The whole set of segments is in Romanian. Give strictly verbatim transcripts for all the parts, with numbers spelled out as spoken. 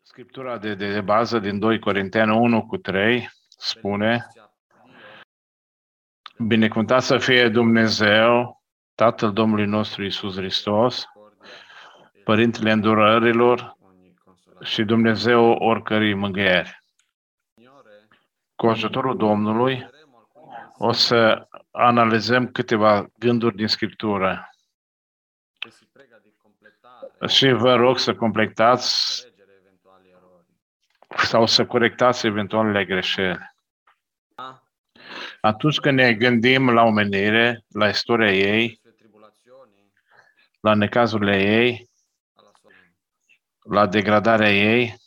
Scriptura de, de, de bază din doi Corinteni unu cu trei spune: binecuvântat să fie Dumnezeu, Tatăl Domnului nostru Iisus Hristos, Părintele îndurărilor și Dumnezeu oricărei mângâieri. Cu ajutorul Domnului o să analizăm câteva gânduri din Scriptură și vă rog să completați sau să corectați eventualele greșeli. Atunci când ne gândim la omenire, la istoria ei, la necazurile ei, la degradarea ei,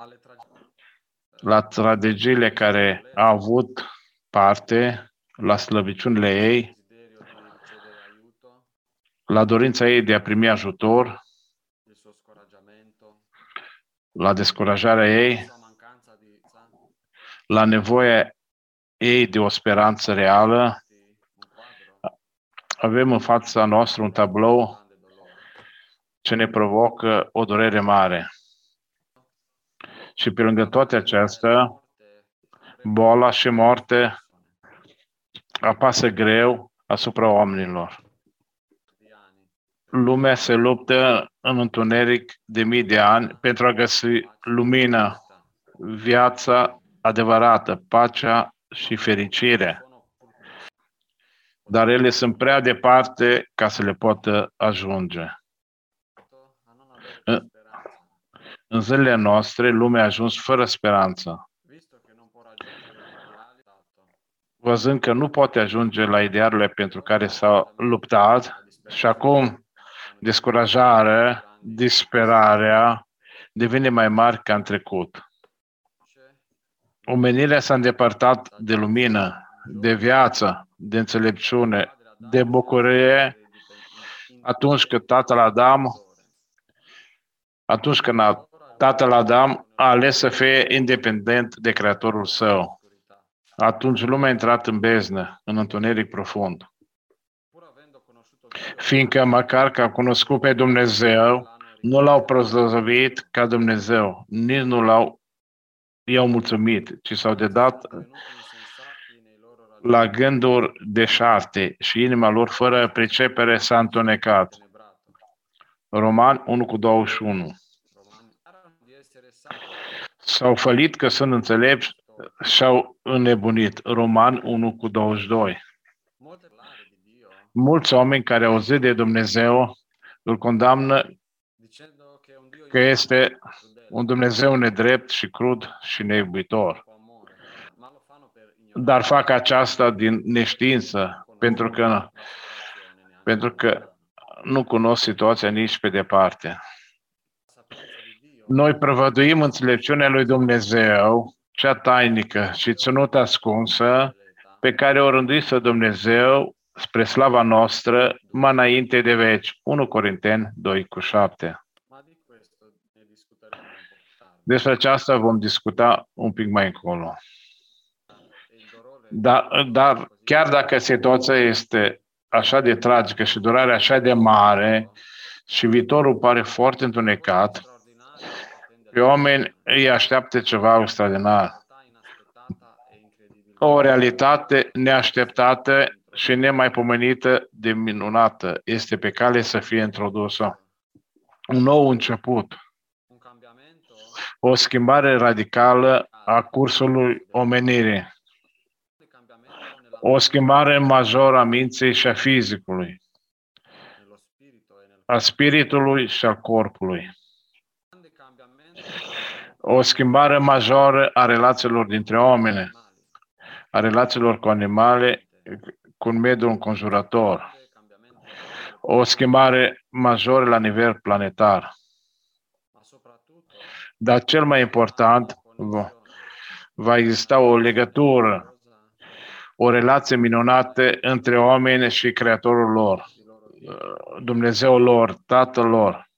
la tragediile care a avut parte, la slăbiciunile ei, la dorința ei de a primi ajutor, la descurajarea ei, la nevoia ei de o speranță reală, avem în fața noastră un tablou ce ne provocă o durere mare. Și pe lângă toate acestea, boala și moarte apasă greu asupra oamenilor. Lumea se luptă în întuneric de mii de ani pentru a găsi lumina, viața adevărată, pacea și fericirea. Dar ele sunt prea departe ca să le poată ajunge. În, în zilele noastre, lumea a ajuns fără speranță. Văzând că nu poate ajunge la idealurile pentru care s-a luptat și acum descurajarea, disperarea devine mai mari ca în trecut. Omenirea s-a îndepărtat de lumină, de viață, de înțelepciune, de bucurie atunci când tatăl Adam, atunci când tatăl Adam a ales să fie independent de creatorul său. Atunci lumea a intrat în beznă, în întuneric profund. Fiindcă măcar că a cunoscut pe Dumnezeu, nu l-au proslăvit ca Dumnezeu, nici nu l-au i-au mulțumit, ci s-au dedat la gânduri deșarte și inima lor fără pricepere s-a întunecat. Romani unu cu douăzeci și unu. S-au fălit că sunt înțelepți și-au înnebunit. Romani unu cu douăzeci și doi. Mulți oameni care au auzit de Dumnezeu îl condamnă că este un Dumnezeu nedrept și crud și neiubitor. Dar fac aceasta din neștiință, pentru că, pentru că nu cunosc situația nici pe departe. Noi prevăduim înțelepciunea lui Dumnezeu, cea tainică și ținută ascunsă, pe care o rânduise Dumnezeu spre slava noastră, mai înainte de veci. unu Corinteni doi cu șapte. Despre aceasta vom discuta un pic mai încolo. Dar, dar chiar dacă situația este așa de tragică și durarea așa de mare și viitorul pare foarte întunecat, pe oameni îi așteaptă ceva extraordinar. O realitate neașteptată și nemaipomenită de minunată este pe cale să fie introdusă. Un nou început. O schimbare radicală a cursului omenirii. O schimbare majoră a minții și a fizicului, a spiritului și a corpului. O schimbare majoră a relațiilor dintre oameni, a relațiilor cu animale, cu mediul înconjurător. O schimbare majoră la nivel planetar. Dar cel mai important, va exista o legătură, o relație minunată între oameni și Creatorul lor, Dumnezeul lor, Tatăl lor.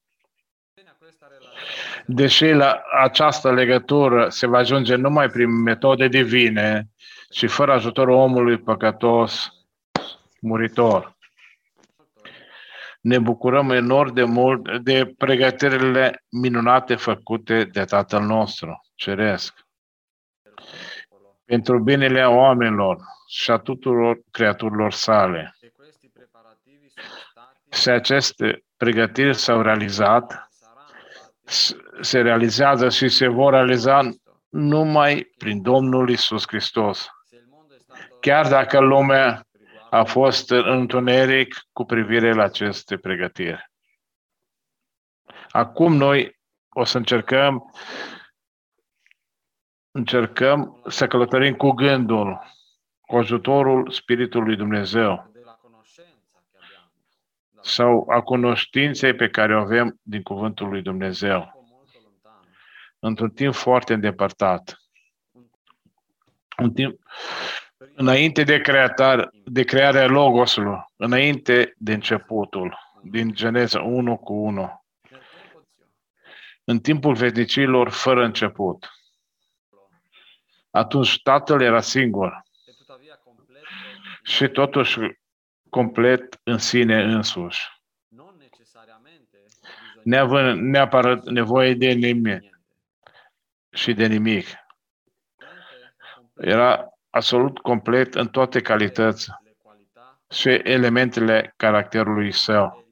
Deși la această legătură se va ajunge numai prin metode divine și fără ajutorul omului păcătos, muritor. Ne bucurăm enorm de mult de pregătirile minunate făcute de Tatăl nostru Ceresc pentru binele oamenilor și a tuturor creaturilor sale. Și aceste pregătiri s-au realizat, se realizează și se vor realiza numai prin Domnul Iisus Hristos. Chiar dacă lumea a fost în întuneric cu privire la aceste pregătiri. Acum noi o să încercăm încercăm să călătorim cu gândul, cu ajutorul Spiritului Dumnezeu sau a cunoștinței pe care o avem din Cuvântul lui Dumnezeu. Într-un timp foarte îndepărtat. Un timp înainte de, creatar, de crearea Logosului, înainte de începutul, din Geneza unu cu unu. În timpul veșnicilor fără început. Atunci Tatăl era singur și totuși complet în sine însuși. Neavând neapărat nevoie de nimic și de nimic. Era absolut complet în toate calități și elementele caracterului său.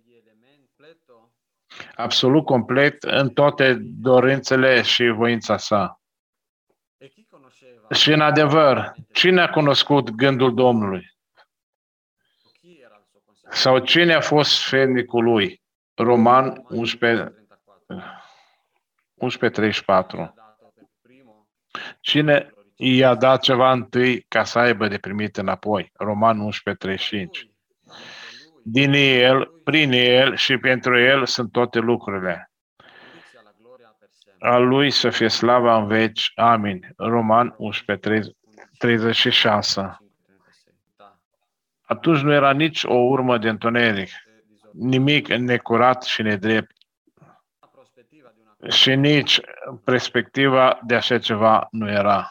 Absolut complet în toate dorințele și voința sa. Și în adevăr, cine a cunoscut gândul Domnului? Sau cine a fost sfetnicul lui? Roman unsprezece, treizeci și patru. Cine i-a dat ceva întâi ca să aibă de primit înapoi? Roman unsprezece, treizeci și cinci. Din el, prin el și pentru el sunt toate lucrurile. A lui să fie slava în veci. Amin. Roman unsprezece, treizeci și șase. Atunci nu era nici o urmă de întuneric, nimic necurat și nedrept și nici perspectiva de așa ceva nu era.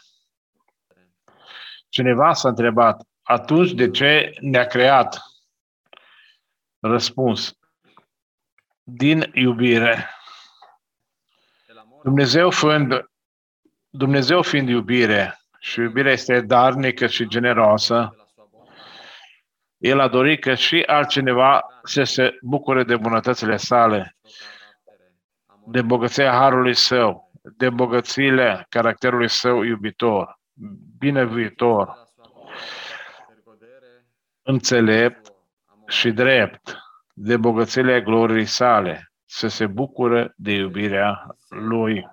Cineva s-a întrebat, atunci de ce ne-a creat? Răspuns, din iubire. Dumnezeu fiind, Dumnezeu fiind iubire și iubirea este darnică și generoasă, El a dorit că și altcineva să se bucure de bunătățile sale, de bogăția harului său, de bogățiile caracterului său iubitor, binevoitor, înțelept și drept, de bogățiile gloriei sale, să se bucure de iubirea lui.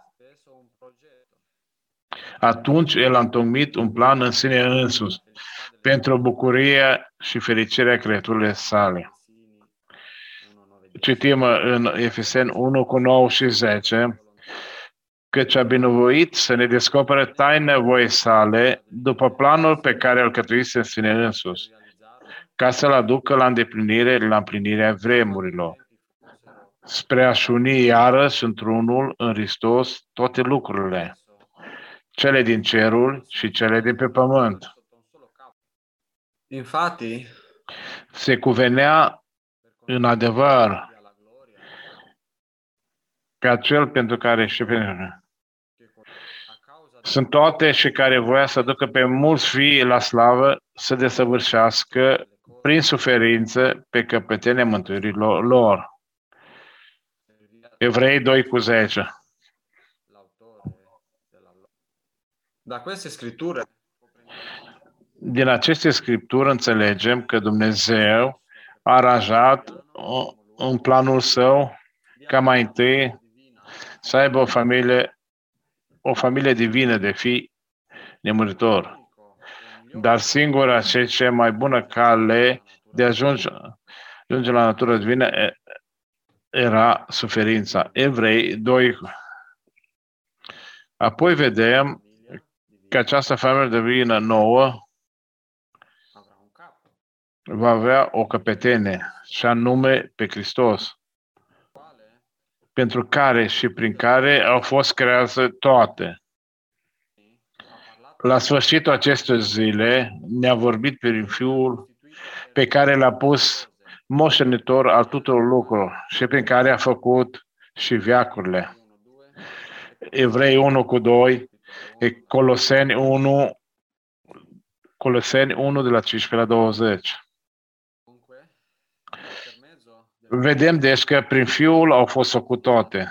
Atunci El a întocmit un plan în sine însuși pentru bucuria și fericirea creaturilor sale. Citim în Efeseni unu cu nouă și zece, căci a binevoit să ne descopere taina voii sale după planul pe care îl cătuise în sine însuși, ca să-l aducă la îndeplinire, la împlinirea vremurilor, spre a-și uni iarăși într-unul în Hristos toate lucrurile, cele din cerul și cele de pe pământ. Infatti, se cuvenea în adevăr ca cel pentru care și pentru sunt toate și care voia să ducă pe mulți fii la slavă să desăvârșească prin suferință pe căpetenia mântuirii lor. Evrei doi cu zece. Da queste scritture Din aceste scripturi înțelegem că Dumnezeu a aranjat în planul său ca mai întâi să aibă o familie, o familie divină de fii nemuritori. Dar singura și cea mai bună cale de a ajunge, ajunge la natura divină era suferința. Evrei doi. Apoi vedem că această familie divină nouă va avea o căpetenie, și anume pe Hristos, pentru care și prin care au fost create toate. La sfârșitul acestor zile ne-a vorbit prin Fiul pe care l-a pus moștenitor al tuturor lucrurilor și prin care a făcut și veacurile. Evrei unu cu doi, Coloseni unu, Coloseni unu de la cincisprezece la douăzeci. Vedem deci că prin Fiul au fost făcute toate.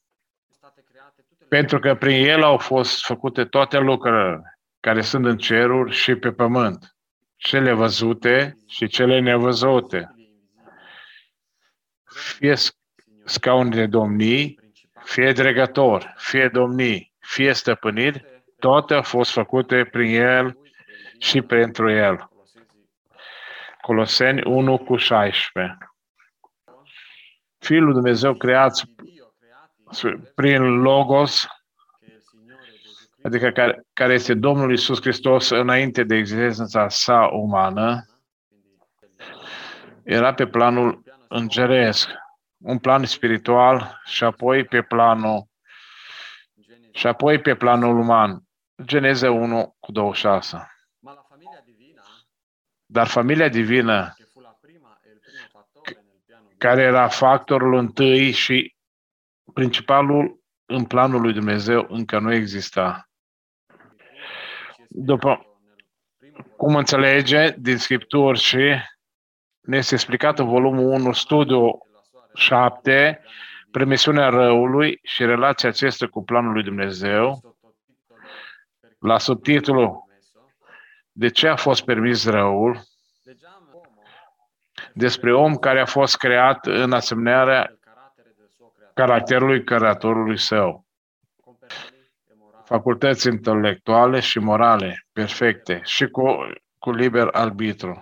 Pentru că prin El au fost făcute toate lucrurile care sunt în ceruri și pe pământ, cele văzute și cele nevăzute. Fie scaune de domnii, fie dregători, fie domnii, fie stăpâniri, toate au fost făcute prin El și pentru El. Coloseni unu cu șaisprezece. Fiul lui Dumnezeu creat prin Logos, adică care, care este Domnul Iisus Hristos înainte de existența sa umană, era pe planul îngeresc, un plan spiritual și apoi pe planul și apoi pe planul uman. Geneze unu cu douăzeci și șase. Dar familia divină, care era factorul întâi și principalul în planul lui Dumnezeu, încă nu exista. După cum înțelege din Scripturi și ne este explicat în volumul unu, studiu șapte, permisiunea răului și relația acestea cu planul lui Dumnezeu, la subtitlul De ce a fost permis răul? Despre om care a fost creat în asemănarea caracterului creatorului său. Facultăți intelectuale și morale perfecte și cu, cu liber arbitru.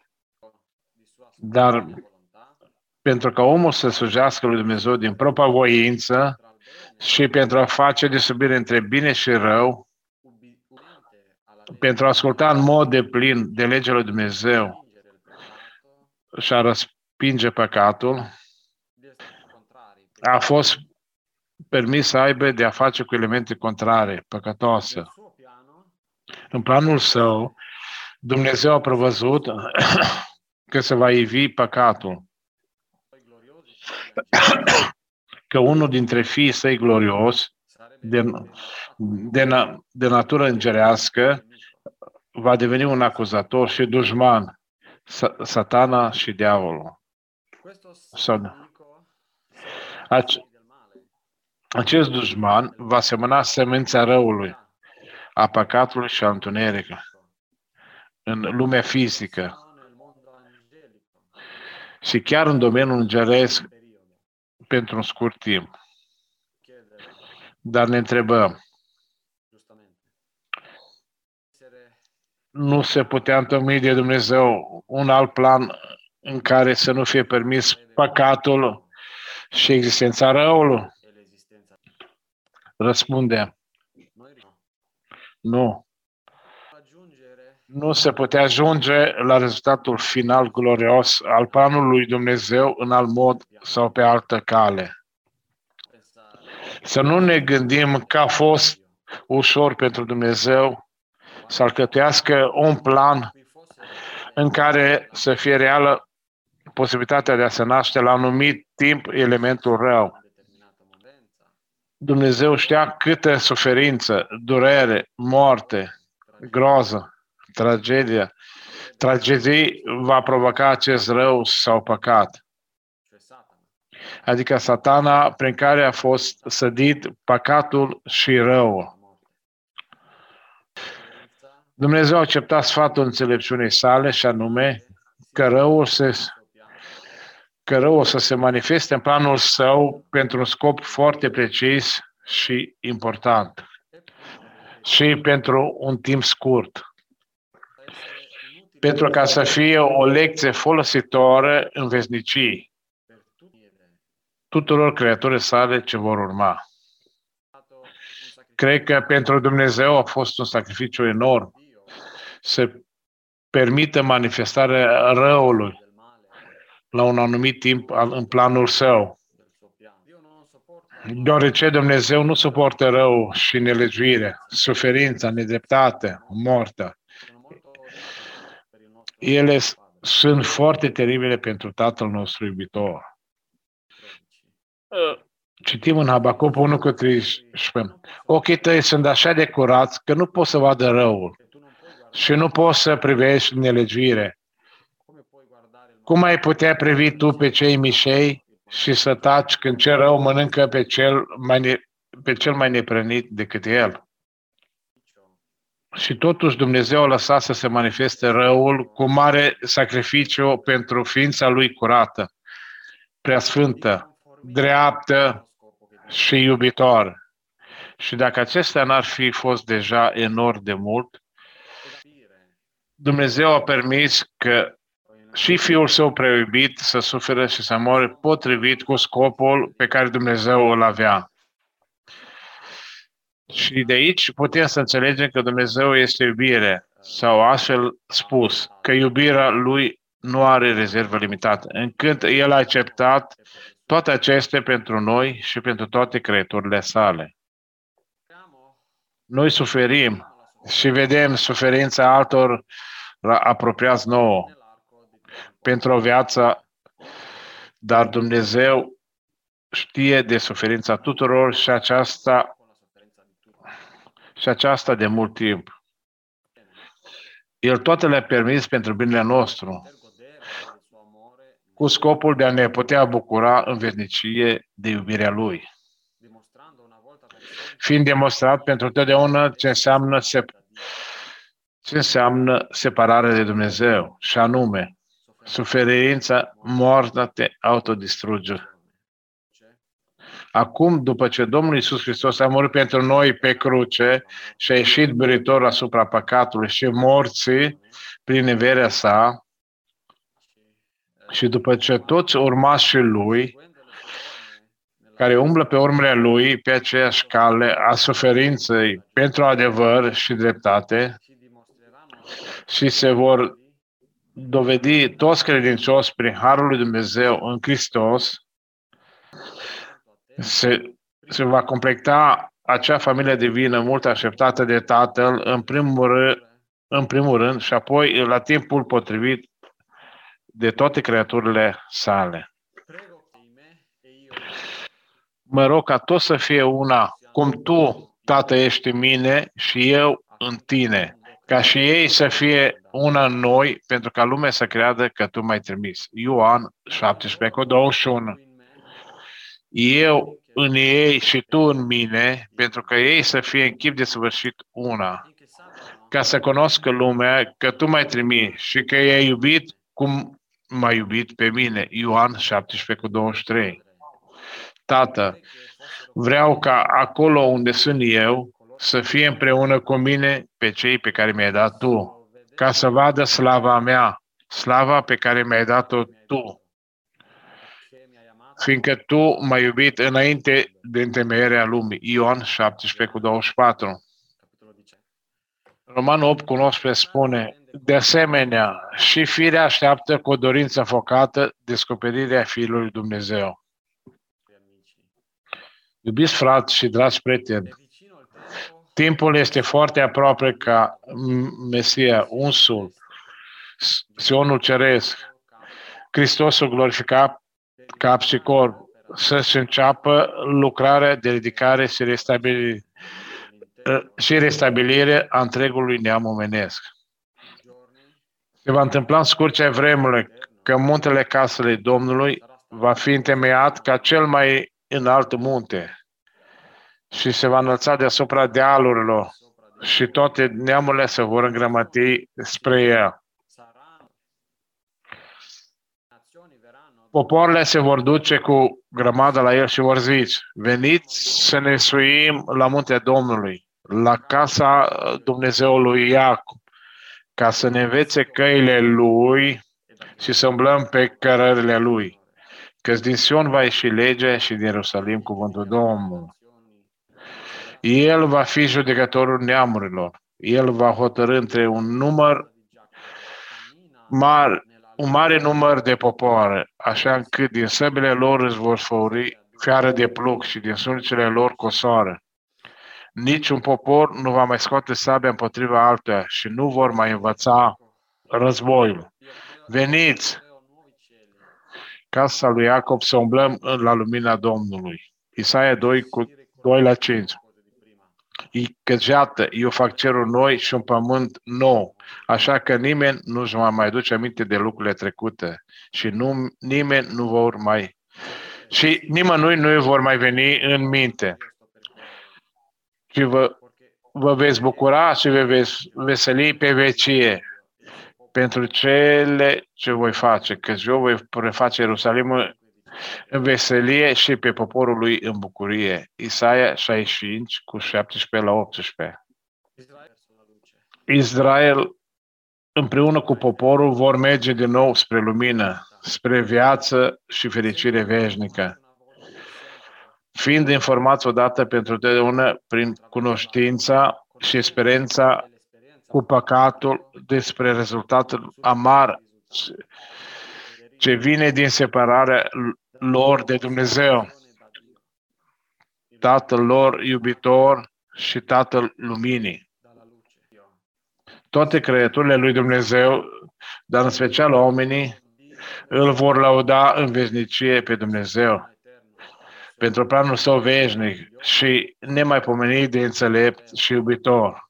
Dar pentru ca omul să slujească lui Dumnezeu din propria voință și pentru a face deosebire între bine și rău, pentru a asculta în mod deplin de legea lui Dumnezeu și a răspinge păcatul, a fost permis să aibă de a face cu elemente contrare, păcătoase. În planul său, Dumnezeu a prevăzut că se va ivi păcatul, că unul dintre fiii săi glorios, de, de, de natură îngerească, va deveni un acuzator și dușman, Satana și diavolul. Acest dușman va semăna semința răului, a păcatului și a întunericului în lumea fizică și chiar în domeniul îngeresc pentru un scurt timp. Dar ne întrebăm, nu se putea întâlni de Dumnezeu un alt plan în care să nu fie permis păcatul și existența răului? Răspunde, nu. Nu se putea ajunge la rezultatul final glorios al planului lui Dumnezeu în alt mod sau pe altă cale. Să nu ne gândim că a fost ușor pentru Dumnezeu să alcătuiască un plan în care să fie reală posibilitatea de a se naște la un anumit timp elementul rău. Dumnezeu știa câtă suferință, durere, moarte, groză, tragedie, tragedii va provoca acest rău sau păcat. Adică Satana prin care a fost sădit păcatul și răul. Dumnezeu a acceptat sfatul înțelepciunii sale și anume că răul, se, că răul să se manifeste în planul său pentru un scop foarte precis și important și pentru un timp scurt. Pentru ca să fie o lecție folositoare în veșnicii tuturor creaturile sale ce vor urma. Cred că pentru Dumnezeu a fost un sacrificiu enorm să permită manifestarea răului la un anumit timp în planul său. Deoarece Dumnezeu nu suportă rău și nelegiuire, suferința, nedreptate, moartea. Ele sunt foarte teribile pentru Tatăl nostru iubitor. Citim în Habacuc unu cu treisprezece. Ochii tăi sunt așa de curați că nu poți să vadă răul și nu poți să privești nelegiuire. Cum ai putea privi tu pe cei mișei și să taci când cel rău mănâncă pe cel mai, ne, pe cel mai neprănit decât el? Și totuși Dumnezeu a lăsat să se manifeste răul cu mare sacrificiu pentru ființa lui curată, preasfântă, dreaptă și iubitor. Și dacă acestea n-ar fi fost deja enorm de mult, Dumnezeu a permis că și Fiul Său preiubit să sufere și să moare potrivit cu scopul pe care Dumnezeu îl avea. Și de aici putem să înțelegem că Dumnezeu este iubire, sau astfel spus, că iubirea Lui nu are rezervă limitată, încât El a acceptat toate acestea pentru noi și pentru toate creaturile sale. Noi suferim și vedem suferința altor apropiați nouă pentru o viață, dar Dumnezeu știe de suferința tuturor și aceasta, și aceasta de mult timp. El toate le-a permis pentru binele nostru, cu scopul de a ne putea bucura în veșnicie de iubirea Lui, fiind demonstrat pentru totdeauna ce înseamnă, sep- ce înseamnă separare de Dumnezeu, și anume suferința, moarte, autodistrugere. Acum, după ce Domnul Iisus Hristos a murit pentru noi pe cruce și a ieșit biruitor asupra păcatului și morții prin neverea sa, și după ce toți urmașii Lui, care umblă pe urmele Lui pe aceeași cale a suferinței pentru adevăr și dreptate, și se vor dovedi toți credincioși prin Harul lui Dumnezeu în Hristos, se, se va completa acea familie divină mult așteptată de Tatăl în primul rând, în primul rând și apoi la timpul potrivit de toate creaturile sale. Mă rog ca tot să fie una, cum Tu, Tată, ești în mine și eu în Tine, ca și ei să fie una în noi, pentru ca lumea să creadă că Tu m-ai trimis. Ioan șaptesprezece, douăzeci și unu. Eu în ei și Tu în mine, pentru ca ei să fie în chip de sfârșit una, ca să cunoscă lumea că Tu m-ai trimis și că i-ai iubit cum m-ai iubit pe mine. Ioan șaptesprezece, douăzeci și trei. Tată, vreau ca acolo unde sunt eu să fie împreună cu mine pe cei pe care mi-ai dat Tu, ca să vadă slava mea, slava pe care mi-ai dat-o Tu, fiindcă Tu m-ai iubit înainte de întemeierea lumii. Ioan șaptesprezece, douăzeci și patru. Roman opt, nouăsprezece spune, de asemenea, și firea așteaptă cu o dorință focată descoperirea Fiului lui Dumnezeu. Iubiți frați și dragi prieteni, timpul este foarte aproape ca Mesia, unsul, Sionul Ceresc, Hristosul glorificat, cap și corp, să-și înceapă lucrarea de ridicare și restabilire, și restabilire a întregului neam omenesc. Se va întâmpla în scurcea vremurile că muntele casei Domnului va fi întemeiat ca cel mai înalt munte și se va înălța deasupra dealurilor și toate neamurile se vor îngrămăti spre el. Popoarele se vor duce cu grămadă la el și vor zice, veniți să ne suim la muntele Domnului, la casa Dumnezeului Iacob, ca să ne învețe căile Lui și să umblăm pe cărările Lui. Căci din Sion va ieși legea și din Ierusalim cuvântul Domnului. El va fi judecătorul neamurilor. El va hotărî între un număr mare, un mare număr de popoare, așa încât din săbile lor îți vor făuri fiară de pluc și din sunicele lor cosoară. Niciun popor nu va mai scoate sabia împotriva altuia și nu vor mai învăța războiul, Veniți, casa lui Iacob, să umblăm la lumina Domnului. Isaia doi, cu doi la cinci. Căci iată, eu fac cerul noi și un pământ nou, așa că nimeni nu-și va mai duce aminte de lucrurile trecute și nu, nimeni nu vor mai și nimănui nu vor mai veni în minte. Și vă, vă veți bucura și vă veți veseli pe vecie pentru cele ce voi face, căci eu voi preface Ierusalimul în veselie și pe poporul lui în bucurie. Isaia șaizeci și cinci, cu șaptesprezece la optsprezece. Israel împreună cu poporul vor merge din nou spre lumină, spre viață și fericire veșnică. Fiind informați odată pentru totdeauna prin cunoștința și experiența cu păcatul despre rezultatul amar ce vine din separarea lor de Dumnezeu, Tatăl lor iubitor și Tatăl luminii. Toate creaturile lui Dumnezeu, dar în special oamenii, îl vor lăuda în veșnicie pe Dumnezeu pentru planul său veșnic și nemaipomenit de înțelept și iubitor.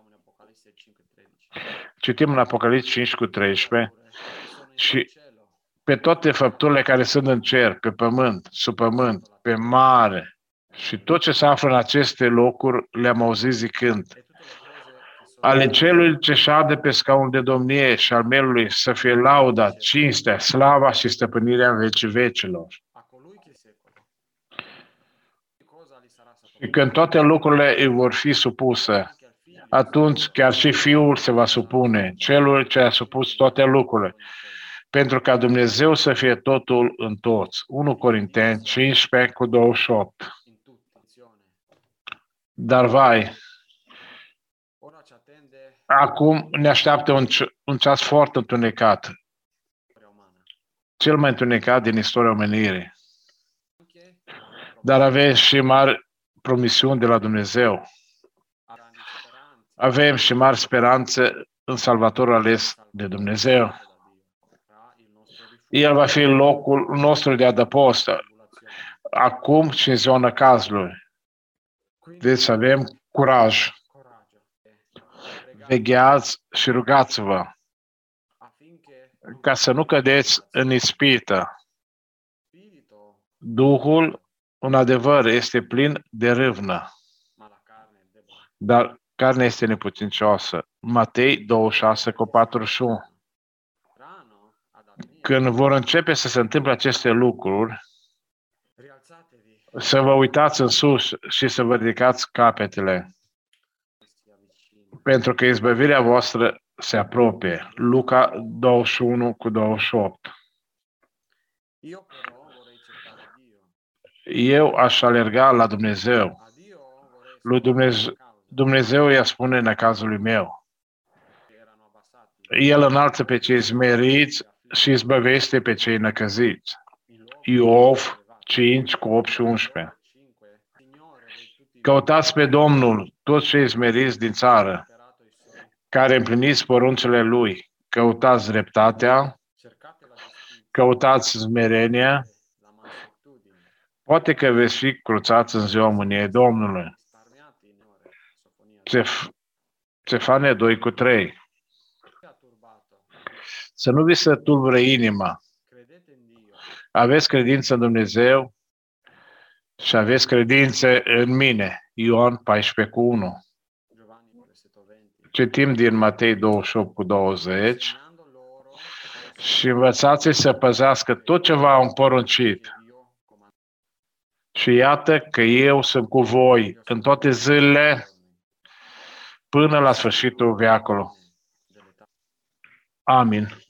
Citim în Apocalipsa cinci cu treisprezece și pe toate făpturile care sunt în cer, pe pământ, sub pământ, pe mare și tot ce se află în aceste locuri le-am auzit zicând: ale celui ce șade pe scaun de domnie și al melului să fie lauda, cinstea, slava și stăpânirea în vecii vecilor. Și când toate lucrurile îi vor fi supuse, atunci chiar și Fiul se va supune, celul ce a supus toate lucrurile, pentru ca Dumnezeu să fie totul în toți. unu Corinteni cincisprezece cu douăzeci și opt. Dar vai, acum ne așteaptă un, un ceas foarte întunecat, cel mai întunecat din istoria omenirii. Dar avem și mari promisiuni de la Dumnezeu. Avem și mari speranțe în Salvatorul ales de Dumnezeu. El va fi locul nostru de adăpost, acum și în ziua cazului. Deci să avem curaj. Vegheați și rugați-vă ca să nu cădeți în ispită. Duhul, un adevăr, este plin de râvnă, dar carnea este neputincioasă. Matei douăzeci și șase cu patruzeci și unu. Când vor începe să se întâmple aceste lucruri, să vă uitați în sus și să vă ridicați capetele, pentru că izbăvirea voastră se apropie. Luca douăzeci și unu cu douăzeci și opt. Eu aș alerga la Dumnezeu. Lui Dumnezeu, Dumnezeu i-a spune în cazul meu. El înalță pe cei smeriți și izbăvește pe cei năcăziți. Iov cinci cu opt și unsprezece. Căutați pe Domnul, toți cei smeriți din țară, care împliniți poruncile Lui. Căutați dreptatea, căutați smerenia, poate că veți fi cruțați în ziua mâniei Domnului. Cefane doi cu trei. Să nu vi se tulbure inima. Aveți credință în Dumnezeu și aveți credință în mine. Ioan paisprezece cu unu. Citim din Matei douăzeci și opt cu douăzeci. Și învățați-i să păzească tot ce v-am poruncit. Și iată că eu sunt cu voi în toate zilele până la sfârșitul veacului. Amin.